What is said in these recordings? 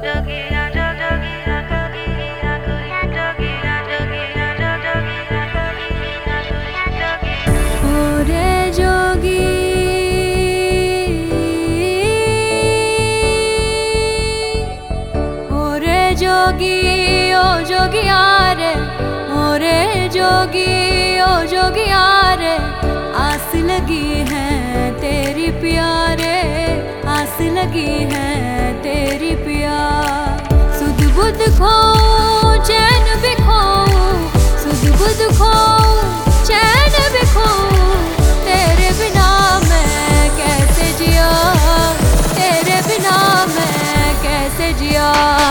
जोगी ओ जोगिया रे, मोरे जोगी ओ जोगिया रे, आस लगी है तेरी प्यारे, आस लगी है तेरी पिया। सुध बुध खो चैन भी खो, सुध बुध खो चैन भी खो, तेरे बिना मैं कैसे जिया, तेरे बिना मैं कैसे जिया।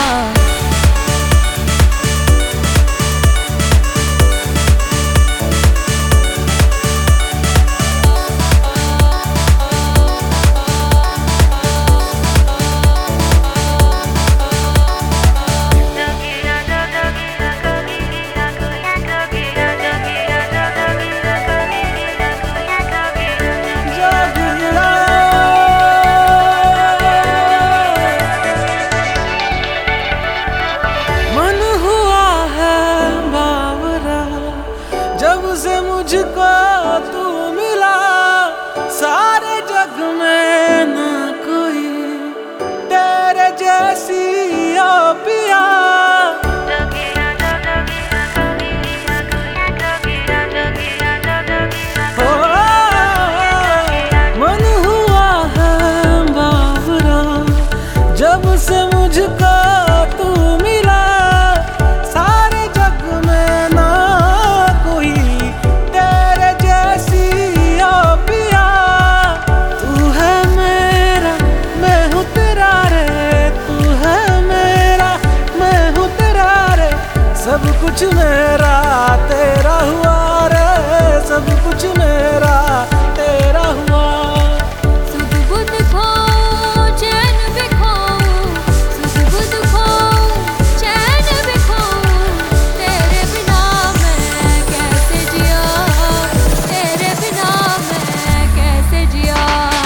जब से मुझको तू मिला, सारे जग में ना कोई तेरे जैसी ओ पिया। मन हुआ है बावरा, जब से मुझको तू मिला, सारे जग में ना कोई तेरे जैसी ओ पिया। तू है मेरा मैं हूँ तेरा रे, तू है मेरा मैं हूँ तेरा रे, सब कुछ मेरा तेरा हुआ रे, सब कुछ मेरा तेरा हुआ। सुध बुध खो चैन भी खो, सुध बुध खो चैन भी खो, तेरे बिना मैं कैसे जिया, तेरे बिना मैं कैसे जिया।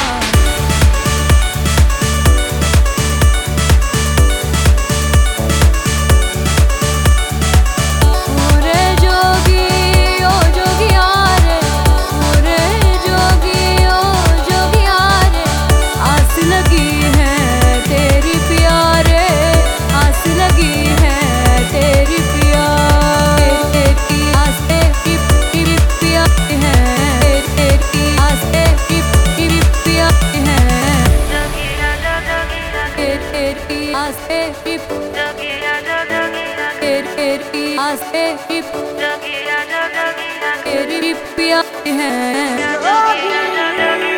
मोरे जोगी ओ जोगिया रे, मोरे जोगी ओ जोगिया रे, आस लगी है तेरी प्यारे, आस लगी है तेरी पिया। तेरी आस तेरी पिया है, तेरी आस तेरी पिया है, तेरी आस तेरी तेरी आस तेरी पिया है।